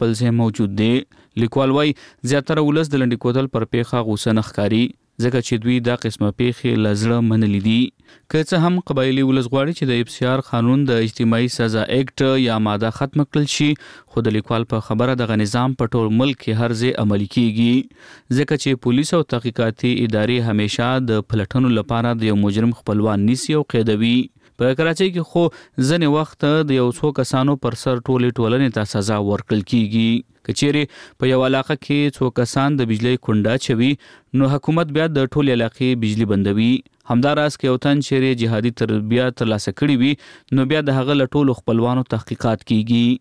خپل ځای موجود دی. لیکوال وایي زیاتره ولس د لنډې کوتل پر پیښه غوسه نه ښکاري ځکه چې دوی دا قسمه پیښې له زړه منلې دي. که څه هم قبایلي ولس غواړي چې د FCR قانون د اجتماعي سزا اکټ یا ماده ختم کړل شي، خو د لیکوال په خبره دغه نظام په ټول ملک کې هر ځای عملي کیږي ځکه چې پولیس او تحقیقاتي ادارې همیشه د پلټنو لپاره د یو مجرم خپلوان نیسي او قیدوي. په کراچۍ کې خو ځینې وخت د یو څو کسانو پر سر ټولنې ته سزا ورکړل کیږي. که چیرې په یو علاقه کې څو کسان د بجلی کونډه چوي نو حکومت بیا د ټولې علاقې بجلی بندوي. همداراز که یو تن چیرې جهادي تربیه ترلاسه کړي وي نو بیا د هغه له ټولو خپلوانو تحقیقات کیږي.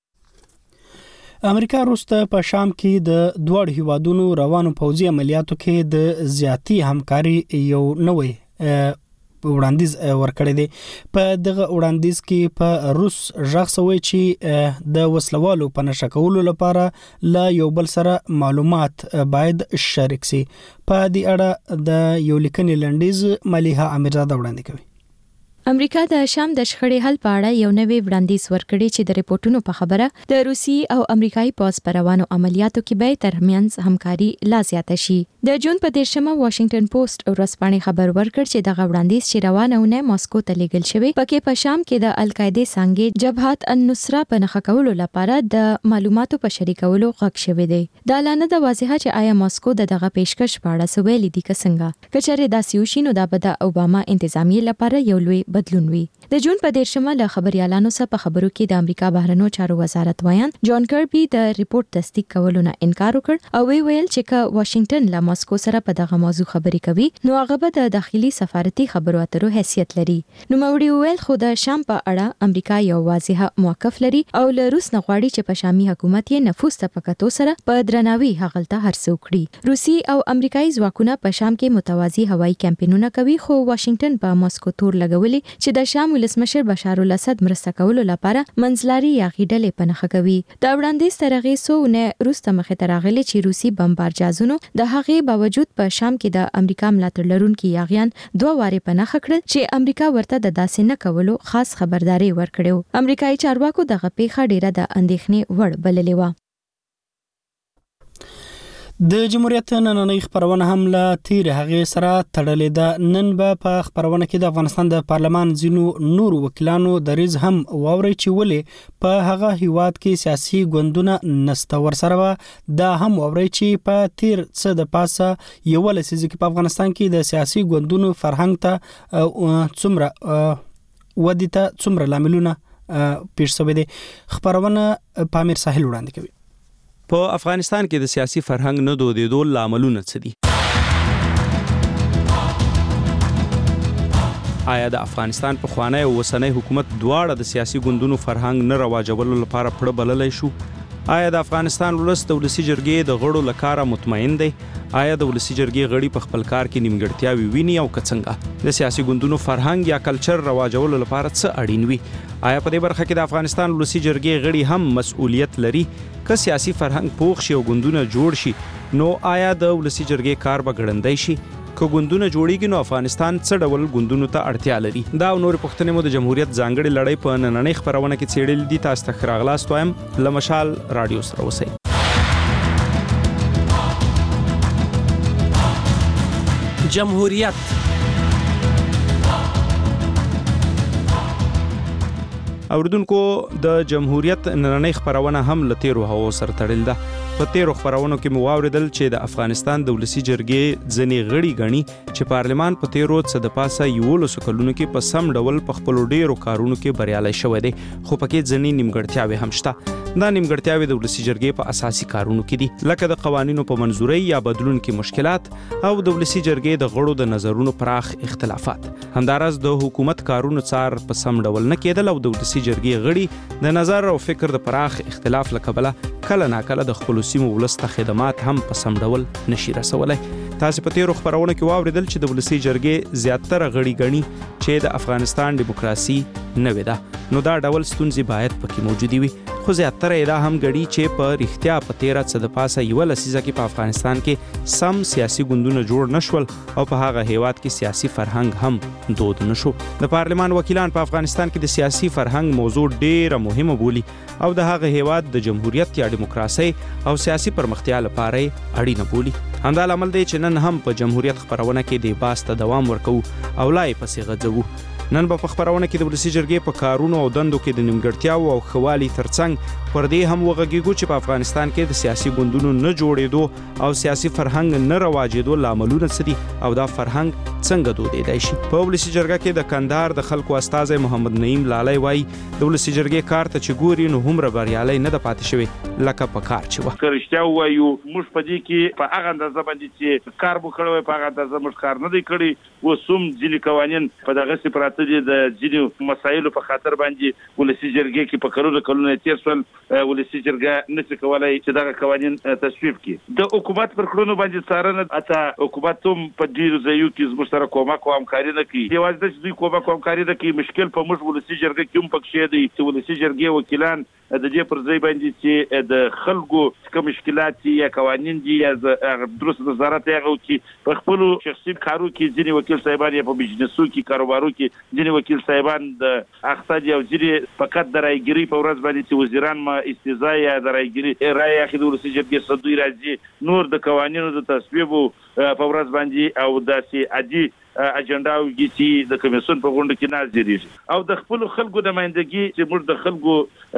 امریکا وروسته په شام کې د دوه هیوادونو روانو پوځي عملیاتو کې د زیاتی همکاري یو نوې وړاندیز ورکړی دی. په دغه وړاندیز کې په روس ژغ شوی چې د وسلوالو په نشه کولو لپاره له یو بل سره معلومات باید شریک شي. په دې اړه د یو لیکنې لنډیز ملیحه امیرزاده وړاندې کوي. امریکا د شام د شخړې حل په اړه یو نوې وړاندیز ورکړی چې د ریپورتونو په خبره د روسي او امریکایي پوځ په روانو عملیاتو کې به ترمنځ همکاري لا زیاته شي. د جون په 13مه واشنگټن پوسټ ورځپاڼې خبر ورکړ چې دغه وړاندیز چې روانونه ماسکو ته لیږل شوی پکې په شام کې د القاعده څنګه جبهات النصره په نخښه کولو لپاره د معلوماتو په شریکولو غږ شوی دی. دا لانه د واضحه چې آیا ماسکو دغه پیشکش په اړه سویل دي څنګه کچره د سیوشینو د بد اوباما انتظامیه لپاره یو لوی بدلون وی. د جون په 13مه له خبريالانو سره په خبرو کې د امریکا بهرنیو چارو وزارت وایان جان کربي د ریپورت تصدیق کولو نه انکار وکړ او ویل چې که واشنگټن له ماسکو سره په دغه موضوع خبرې کوي نو هغه به د داخلي سفارتي خبرو اترو حیثیت لري. نو موري ویل خو د شام په اړه امریکا یو واضحه موقف لري او له روس نه غواړي چې په شامي حکومت یې نفوذ ته پکاتو سره په درناوي هغلته هرڅه وکړي. روسي او امریکایي ځواکونه په شام کې متوازي هوایي کمپاینونه کوي خو واشنگټن په ماسکو تور لګولي چې د شام ولسمشر بشار الاسد مرسته کولو لپاره منځلاري یا غیډلې پنهخه کوي. دا وړاندیز ترغه سونه روسته مخه ترغلي چې روسي بمبار جازونو د هغه باوجود په شام کې د امریکا ملاتړ لرونکي یاغیان دوه واره پنهخه کړل چې امریکا ورته د داسې نه کولو خاص خبرداري ورکړو. امریکایي چارواکو دغه پیښه ډیره د اندېښنې وړ بللې و. د جمهوریت نننۍ خبرونه هم له تیر هغه سره تړلې ده. نن به په خبرونه کې د افغانستان د پارلمان ځینو نور وکیلانو دریز هم واوري چې ولې په هغه هیواد کې سیاسي ګوندونه نسته. ورسره دا هم واوري چې په تیر څه د پاسه یو لسیز کې په افغانستان کې د سیاسي ګوندونو فرهنګ ته څومره ودیته څومره لاملونه پیښ شوی دي. خبرونه پامیر ساحل وړاندې کوي. په افغانستان کې د سیاسي فرهنګ نه دودېدو لاملونه څه دي؟ آیا د افغانستان په خوانی او وسنۍ حکومت دواړه د سیاسي ګوندونو فرهنګ نه رواجولو لپاره پړه بللی شو؟ آیا د افغانستان ولس د ولسي جرګې د غړو لپاره مطمئن دی؟ آیا د ولسي جرګې غړي په خپل کار کې نیمګړتیاوې ویني او څنګه؟ د سیاسي ګوندونو فرهنګ یا کلچر رواجولو لپاره څه اړین وي؟ آیا په دې برخه کې د افغانستان ولسي جرګې غړي هم مسؤلیت لري؟ که سیاسي فرهنګ پوخ شي او ګوندونه جوړ شي نو آیا د ولسي جرګې کار به ګړندی شي؟ که ګوندونه جوړیږي نو افغانستان څه ډول ګوندونو ته اړتیا لري؟ دا او نور پوښتنې مو د جمهوریت ځانګړې لړۍ په نننۍ خبرونه کې څېړلې دي. تاسو ته راغلاست وایم له مشال رادیو سره اوسئ. جمهوریت اوردونکو د جمهوریت نننۍ خبرونه هم له تیرو هغو سره تړل ده. په تیرو خبرونو کې مو واوریدل چې د افغانستان د ولسي جرګې ځینې غړي ګڼي چې پارلمان په تیرو څه د پاسه 11 کلونو کې په سم ډول په خپلو ډیرو کارونو کې بریالی شوی دی، خو پکې ځینې نیمګړتیاوې هم شته. دا نیمګړتیاوې د ولسي جرګې په اساسي کارونو کې دي، لکه د قوانینو په منظورۍ یا بدلون کې مشکلات او د ولسي جرګې د غړو د نظرونو پراخ اختلافات. همداراز د حکومت کارونو څار په سم ډول نه کېدل او د ولسي جرګې غړي د نظر او فکر د پراخ اختلاف له کبله کله ناکله د خپلو سیمو ولس ته خدمات هم په سم ډول نشي رسولی. تاسې په تیرو خبرونه کې واوریدل چې د ولسي جرګې زیاتره غړي ګڼي چې د افغانستان ډیموکراسي نوې ده، نو دا ډول ستونزې باید پکې موجودې وي. خو زیاتره دا هم غړي چې په اړتیا په 13 د پاسه یو لسیزه کې په افغانستان کې سم سیاسي ګوندونه جوړ نشول او په هغه هیواد کې سیاسي فرهنګ هم دود نشو. د پارلمان وکیلان په افغانستان کې د سیاسي فرهنګ موضوع ډیره مهمه بولي او د هغه هیواد د جمهوریت یا دیموکراسي او سیاسي پرمختیا لپاره اړینه بولي. همدا لامل دی چې نن هم په جمهوریت خبرونه کې د باس ته دوام ورکو او لای پسې غځو. نن په خبرونه کې د ولسی جرګې په کارونو او دندو کې د نیمګړتیاو او خوالي ترڅنګ پر دې هم وغږیږو چې په افغانستان کې د سیاسي ګوندونو نه جوړېدو او سیاسي فرهنګ نه رواجېدو لاملونه څه دي او دا فرهنګ څنګه دودېدای شي. په ولسی جرګه کې د کندهار د خلکو استازی محمد نعیم لالی وایي د ولسی جرګې کار ته چې ګوري نو هم بریالي نه د پاتې شوی لکه په کار چې و. کرشتیا وایو موږ په دې کې په هغه اندازه باندې چې کار وکړو په هغه اندازه موږ کار نه دی کړی. وسوم ځینې قوانین په دغه سپرات د ځینو مسایلو په خاطر باندې ولسی جرګې کې په کلونه تیر شول. ولسی جرګه نشي کولای چې دغه قوانین تصویب کړي. د حکومت پر کړنو باندې څارنه اته حکومت هم په ډیرو ځایو کې زموږ سره کومک او همکاري نه کوي. یوازې د دوی کومک او همکاري نه کوي مشکل په موږ ولسی جرګه کې هم پکې دی چې ولسی جرګې وکیلان د دې پر ځای باندې چې د خلکو کوم مشکلات یا قوانین دي یا درست نظارت هغه چې په خپل شخصي کارو کې ځینې وکیل صاحبان یا په بزنسو کې کاروبارو کې ځینې وکیل صاحبان د اخته او ځینې فقط د رایګری په ورځ باندې چې وزیران ما استیزا یا د رایګری رای اخیدو ولسی جرګې صدوی راځي نور د قوانینو د تصویب په ورځ باندې او داسې عادي اجنډا وګړي د کمیسیون په غونډه کې ناظریږي او د خپل خلکو د مایندګي چې موږ د خلکو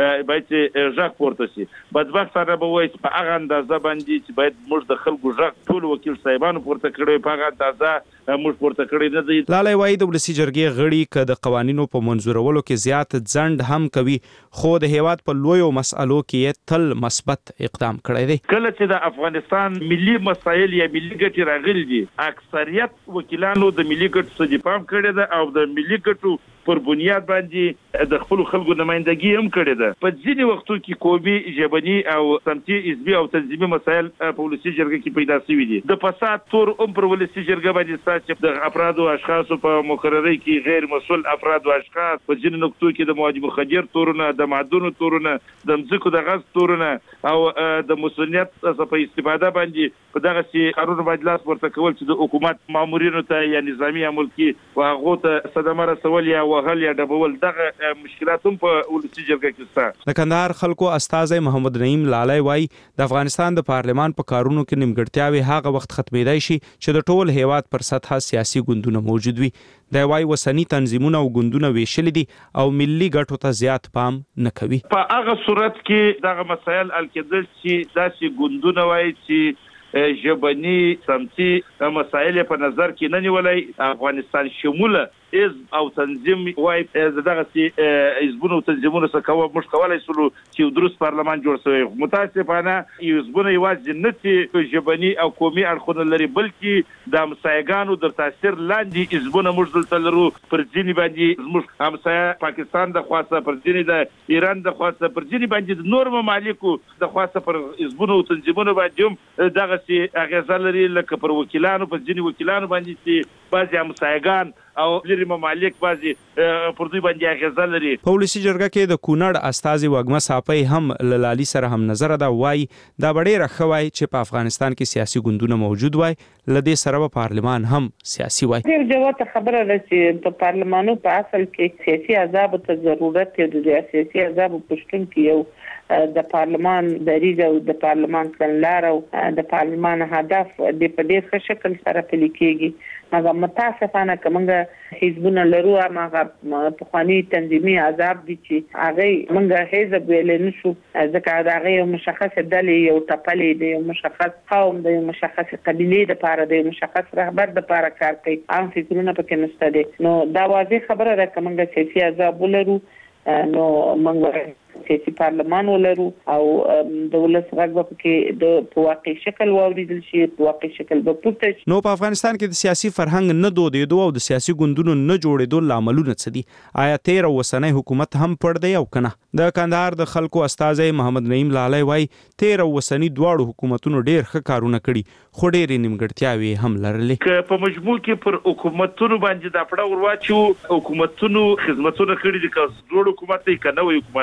باید ژغ پورته شي. بدبخت سره به وایي په هغه اندازه باندې چې باید موږ د خلکو ژغ ټول وکیل صاحبانو پورته کړی په هغه اندازه موږ پورته کړی نه دی. لالی وایي د ولسی جرګې غړي که د قوانینو په منظورولو کې زیات ځند هم کوي خو د هیواد په لویو مسالو کې تل مثبت اقدام کړی دی. کله چې د افغانستان ملي مسایل یا ملي ګټې راغلي دي اکثریت وکیلانو د ملي ګټو څخه پام کړی ده او د ملي ګټو پر بنیاد باندې د خپل خلکو نمائندګي هم کړې ده. په ځینې وختو کې قومي ژبني او سمتي حزبي او تنظیمي مسایل په ولسی جرګه کې پیدا شوي دي. د فساد تور هم پر ولسی جرګه باندې ستاسو د افراد او اشخاصو په مقرري کې غیر مسؤل افراد او اشخاص په ځینې نقطو کې د مواد مخدر تورونه د معدنونو تورونه د مځکو د غاز تورونه او د مسؤلیت څخه استفاده باندې په دغه سي قانون باندې لاس ورته کول چې د حکومت مامورینو ته یا نظامی عمل کې واغو ته صدمه رسول یا وهل یا ډبول دغه مشکلات هم په ولسی جرګه کې شته. د کندهار خلکو استازی محمد نعیم لالی وایي د افغانستان د پارلمان په کارونو کې نیمګړتیاوې هغه وخت ختمېدای شي چې د ټول هیواد پر سطحه سیاسي ګوندونه موجود وي. د وایي وسنی تنظیمونه او ګوندونه ویشل دي او ملي ګټو ته زیات پام نه کوي. په هغه صورت کې دغه مسایل الکدل چې داسې ګوندونه وایي چې ژبني سمتي مسایل په نظر کې نه نیولای افغانستان شموله حزب او تنظیم وای دغه سي حزبونو تنظیمونو څخه موږ کولای شو چې درست پارلمان جوړ شوی. متاسفانه حزبونه یوازې نه چې ژبني او قومي اړخونه لري بلکې د همسایګانو د تاثیر لاندې حزبونه موږ دلته لرو. پر ځینې باندې موږ همسایه پاکستان د خاصه پر ځینې د ایران د خاصه پر ځینې باندې د نور ممالکو د خاصه پر حزبونو او تنظیمونو باندې دغه سي اغیزه لري لکه پر وکیلانو پر ځینې وکیلانو باندې چې بعضي همسایګان او لري ممالک بعضي پر دوی باندې اغیزه لري. په ولسی جرګه کې د کونړ استازي وګمه صافی هم لالي سره هم نظر دا وای دا ډېر خوای چې په افغانستان کې سیاسي ګوندونه موجود وای لدې سره په پارلمان هم سیاسي وای. ډېر جواب خبره ده چې په پارلمانو په اصل کې سیاسي احزاب ته ضرورت دی. د سیاسي احزاب پښتون کې یو د پارلمان دریځ او د پارلمان کړنلار او د پارلمان هدف د په ډېر ښه شکل سره پلي کېږي. مګر متاسفانه کومه حزبونه لرو هغه په خواني تنظیمي احزاب دي چې هغه موږ حزب ویل نشو ځکه دا هغه مشخص ډلې یو ټپلې دی یو مشخص قوم دی یو مشخص قبيله د پاره دی مشخص رهبر د پاره کار کوي عام فکرونه پکې نشته دي. نو دا واضح خبره ده کومه سیاسي احزاب ولرو نو موږ سیاسي پارلمان ولرو او د ولس غږ کې د واقعي شکل واوریدل شي په واقعي شکل به پورته شي. نو په افغانستان کې د سیاسي فرهنګ نه دودېدو او د سیاسي ګوندونو نه جوړېدو لاملونه څه دي؟ آیا تیر وسنۍ حکومت هم پړ دی او کنه؟ د کندهار د خلکو استازی محمد نعیم لالی وایي تیر وسنۍ دواړو حکومتونو ډېر ښه کارونه کړي خو ډېرې نیمګړتیاوې هم لرلې. که په مجموع کې پر حکومتونو باندې د پړه ورواچو حکومتونو خدمتونه کړي دي که جوړ حکومت دی که نوی حکومت دی. په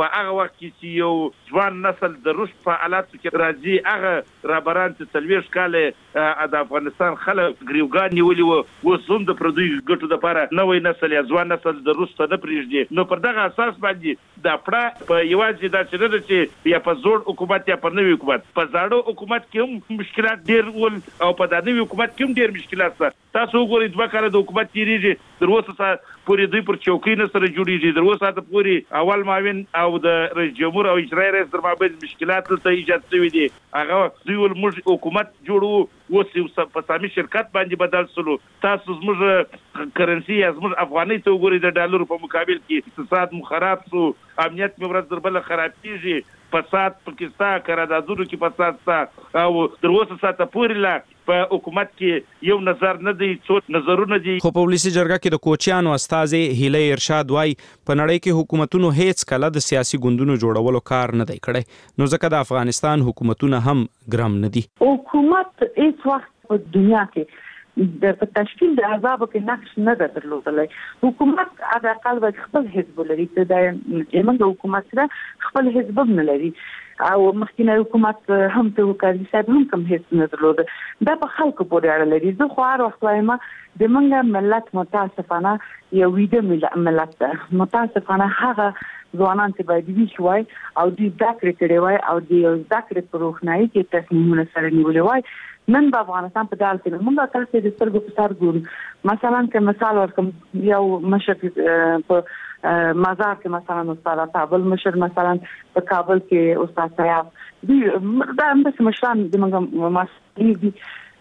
په هغه وخت کې چې یو ځوان نسل د رشد په حالاتو کې راځي هغه رابران چې 40 کاله د افغانستان خلک ګریوګان نیولي وو اوس هم د پردوی ګټو لپاره نوې نسل یا ځوان نسل د رشد نه پریږدي. نو پر دغه اساس باندې د پړه په یوازې دا چې نه چې یا په زوړ حکومت یا په نوې حکومت په زاړه حکومت کې هم مشکلات ډېر ول او په د نوې حکومت کې هم ډېر مشکلات شته. تاسو وګورئ 2 کاله د حکومت تیریږي تر اوسه پورې دوی پر چوکۍ نه سره جوړیږي تر اوسه پورې اول معاون او د رئیس جمهور او اجرایي رئیس در مابین مشکلات ته ایجاد شوي دي. هغه دوی ول موږ حکومت جوړو اوس په سامي شرکت باندې بدل سلو. تاسو زموږ کرنسي یا زموږ افغاني ته وګورئ د ډالرو په مقابل کې اقتصاد مو خراب شو امنیت مې ورځ در بل خرابېږي فساد پاکستان قراردادونو کې فساد شته او تر اوسه ساته پورې لا په حکومت کې یو نظر نه دی څو نظرونه دي. خو په ولسی جرګه کې د کوچیانو استاذ هیله ارشاد وای په نړۍ کې حکومتونو هیڅ کله د سیاسي ګوندونو جوړولو کار نه دی کړی نو ځکه د افغانستان حکومتونه هم ګرام نه دي. حکومت هیڅ وخت په دنیا کې د تشکیل د احزاب کې نقش نه درلودلی. حکومت د اقل خپل حزب لري چې د یمن حکومت سره خپل حزب نه لري او مخکینه حکومت هم ته وکړي صاحب هم کوم هیڅ نه درلود. دا په خلکو پورې اړه لري. زه خو هر وخت وایم د منګه ملت متاسفانه یو ویده ملت ده. متاسفانه هغه ځوانان چې باید وی شوي او د ذکر کړي وای او د ذکر په روښنايي کې تصمیمونه سره نیولې وای. نن په افغانستان په دال کې موږ تاسو د سترګو په سر ګورو. مثلا که مثال ورکم یو مشر په مزار کې مثلا استاد کابل مشر مثلا په کابل کې استاد صاحب دی دا هم د مشران د موږ مسئلې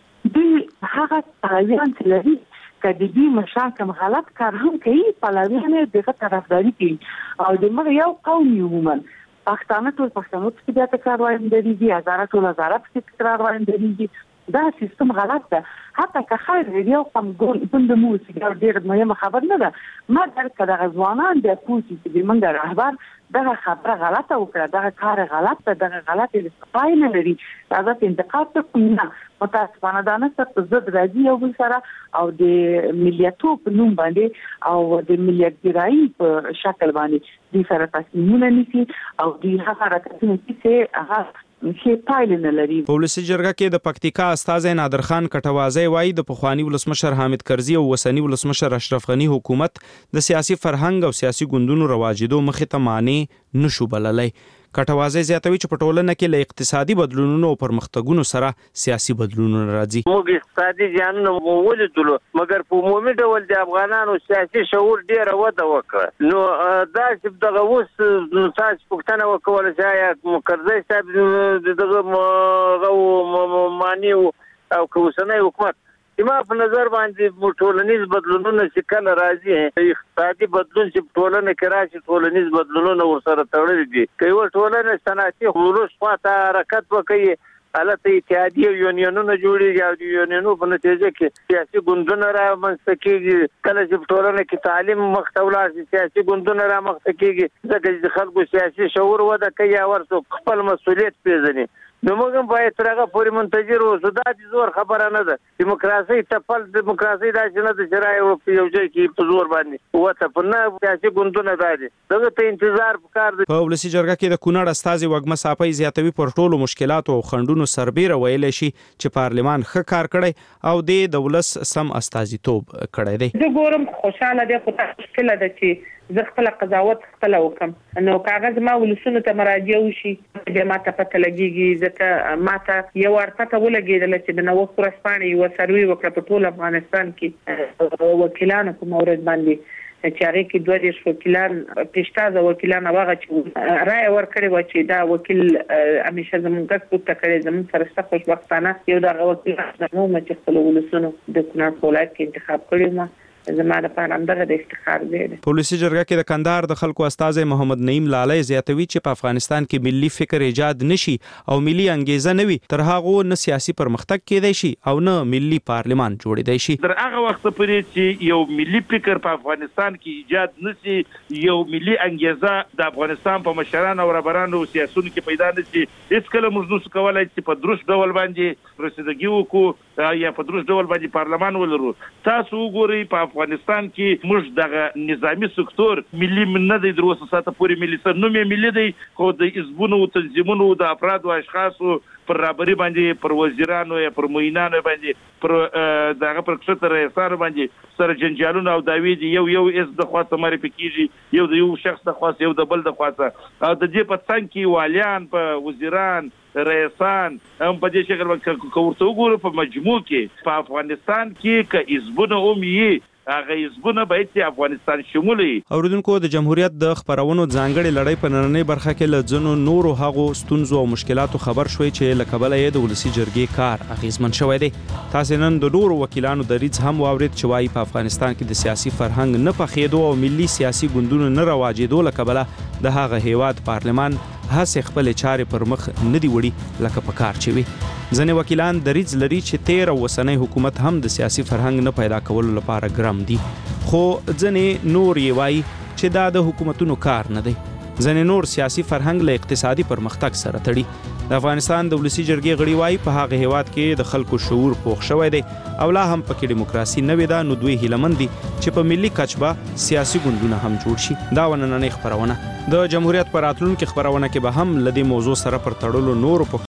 دي هغه تاویان چې لري کدی دې مشران کوم غلط کار هم کوي پلاویانه دغه طرفداري کوي او د موږ یو قوم یو ومن پښتانه ټول پښتنو چې بیا تکرار وایم درېږي هزاره ټول هزاره چې تکرار وایم درېږي. دا سیستم غلط ده. حتی که خیر یو قوم ګوند مو چې ډېر مهمه خبر نه ده ما درک د ځوانان د پوسی چې موږ رهبر دغه خبره غلطه وکړه دغه کار غلط ده دغه غلط استفای نه لري دا انتقاد ته نه متاسفانه دا نه څه زد راځي یو بل سره او د ملیتوب په نوم باندې او د ملیتګرایي په شکل باندې د سره تصمیمونه نیسي او د هغه حرکتونه چې هغه په ولسی جرګه کې د پکتیکا استاد نادر خان کټوازی وایي د پخوانی ولسمشر حامد کرزي او وسنی ولسمشر اشرف غنی حکومت د سیاسي فرهنګ او سیاسي ګوندونو رواجیدو مخې ته معنی نشو بللی. کټوازی زیاتوي چې په ټولنه کې له اقتصادي بدلونونو او پرمختګونو سره سیاسي بدلونونه راځي. موږ اقتصادي ځانونه ولیدلو مګر په عمومي ډول د افغانانو سیاسي شعور ډیر وده وکړ. نو دا چې دغه اوس تاسو پوښتنه وکول چې کرزي صاحب دغه معنی او کوسنۍ حکومت ما په نظر باندې ټولنیز بدلونونه چې کله راځي اقتصادي بدلون چې ټولنه کې راشي ټولنیز بدلونونه ورسره تړلي دي. که یو ټولنه صنعتي خلوص خواته حرکت وکړي البته اتحادیه یونیونونه جوړیږي او د یونیونو په نتیجه کې سیاسي ګوندونه رامنځته کېږي. کله چې ټولنه کې تعلیم مخته ولاړ شي سیاسي ګوندونه رامنځته کېږي ځکه چې خلکو سیاسي شعور وده کوي او ورته خپل مسؤلیت پیژني. نو موږ هم باید تر هغه پورې منتظر اوسو. دا د زور خبره نه ده. دیموکراسي تپل دیموکراسي داسې نه ده چې رایې یو ځای کې په زور باندې وته په نه سیاسي ګوندونه دا دي دغه ته انتظار پکار دی. په ولسی جرګه کې د کونړ استاد وګمه صافی زیاتوي پر ټولو مشکلات او خندونو سربېره ویل شي چې پارلمان ښه کار کړی او د دولت سم استازیتوب کړی دی. زه ګورم خوشاله دی خو مشکل ده چې زه خپل قضاوت خپل وکم نو کاغذ ما ولسونو ته مراجعه وشي د ماته پته لګيږي ځکه ماته یو ورته ولګیدل چې د نو ورسپانې یو سروي وکړه په ټول افغانستان کې وکیلانو په مورد باندې چې هغه کې 20 وکیلان پېشتازه وکیلان هغه چې رائے ورکړي و چې دا وکیل همیشه زمونږ څخه کړي زمون سره خوشبختانه یو دا وکیل نو چې خپل ولسونو د کونړ ولایت کې انتخاب کړی ما زماده په اندازه د افتخار دی. په ولسی جرګه کې د کندهار د خلکو استاد محمد نعیم لالی زیاتوي چې په افغانستان کې ملي فکر ایجاد نشي او ملي انګیزه نه وي تر هغه نه سیاسي پرمختګ کېدای شي او نه ملي پارلمان جوړیدای شي. تر هغه وخت پورې چې یو ملي فکر په افغانستان کې ایجاد نشي یو ملي انګیزه د افغانستان په مشرانو او رهبرانو سیاسيونو کې پیدا نشي هیڅ کله موږ نشو کولای چې په درست ډول باندې رسیدګي وکړو یا په دروس ډول باندې پارلمان ولرو. تاسو وګورئ په افغانستان کې موږ دغه نظامی سکتور ملي نه دی دروسه ساته پوری ملي سر نو ملي دی خو د حزبونو او تنظیمونو د افراد او اشخاصو پر رابري باندې پر وزیرانو یا پر موینانو باندې پر دغه پر کشتر رئیسانو باندې سره جنجالونه او داوی دی یو اس د خاصه مری پکېږي یو د یو شخص د خاص یو د بل د خاصه او د دې په څنګ کې والیان په وزیران رئیسان هم په دې شکل ورته وګورو په مجموع کې په افغانستان کې که حزبونه اومي هغه حزبونه باید چې افغانستان شمولي. اوریدونکو د جمهوریت د خبرونو ځانګړي لړۍ په نننۍ برخه کې له ځینو نورو هغو ستونزو او مشکلاتو خبر شوي چې له کبله یې د ولسي جرګې کار اغیزمن شوی دی. تاسو نن د نورو وکیلانو دریځ هم واورید چې وايي په افغانستان کې د سیاسي فرهنګ نه پخېدو او ملي سیاسي ګوندونو نه رواجېدو له کبله د هغه هیواد پارلمان هڅې خپل چارې پر مخ نه دی وړي لکه په کار چې وي. ځینې وکیلان دریځ لري چې 13 اوسنۍ حکومت هم د سیاسي فرهنګ نه پیدا کولو لپاره ګرم دي خو ځینې نور یې وایي چې دا د حکومتونو کار نه دی. ځینې نور سیاسي فرهنګ له اقتصادي پرمختګ سره تړي. د افغانستان د ولسي جرګې غړي وایي په هغه هیواد کې د خلکو شعور پوخ شوی دی او لا هم پکې دیموکراسي نه وي دا نو دوی هیلمن دي چې په ملي کچبه سیاسي ګوندونه هم جوړ شي. دا ونننۍ خبرونه د جمهوریت پر راتلونکو خبرونه کې به هم لدی موضوع سره پر تړلو نور